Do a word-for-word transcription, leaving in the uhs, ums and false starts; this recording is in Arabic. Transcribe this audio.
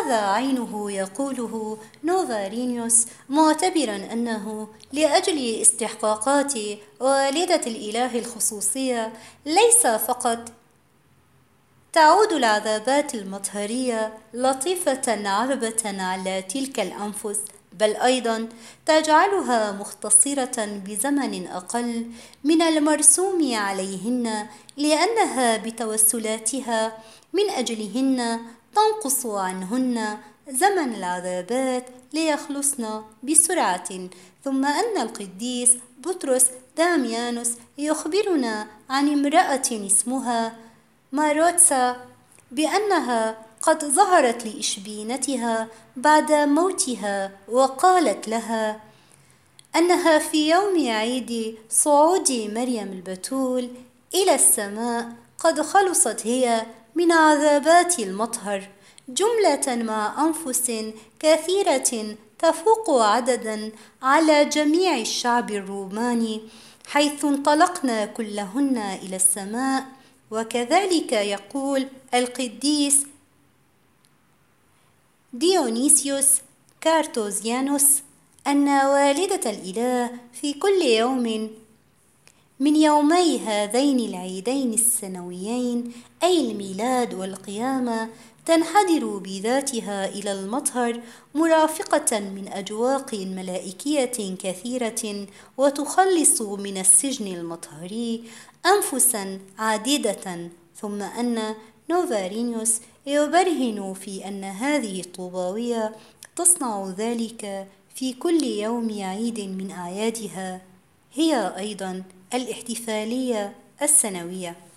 هذا عينه يقوله نوفارينيوس، معتبرا أنه لأجل استحقاقات والدة الإله الخصوصية ليس فقط تعود العذابات المطهرية لطيفة عذبة على تلك الأنفس، بل أيضا تجعلها مختصرة بزمن أقل من المرسوم عليهن، لأنها بتوسلاتها من أجلهن تنقص عنهن زمن العذابات ليخلصن بسرعة. ثم أن القديس بطرس داميانوس يخبرنا عن امرأة اسمها ماروتسا بأنها قد ظهرت لإشبينتها بعد موتها، وقالت لها أنها في يوم عيد صعود مريم البتول إلى السماء قد خلصت هي من عذابات المطهر، جملة مع أنفس كثيرة تفوق عددا على جميع الشعب الروماني، حيث انطلقنا كلهن إلى السماء. وكذلك يقول القديس ديونيسيوس كارتوزيانوس أن والدة الإله في كل يوم من يومي هذين العيدين السنويين، أي الميلاد والقيامة، تنحدر بذاتها إلى المطهر مرافقة من أجواق ملائكية كثيرة، وتخلص من السجن المطهري أنفسا عديدة. ثم أن نوفارينيوس يبرهن في أن هذه الطوباوية تصنع ذلك في كل يوم عيد من أعيادها، هي أيضا الاحتفالية السنوية.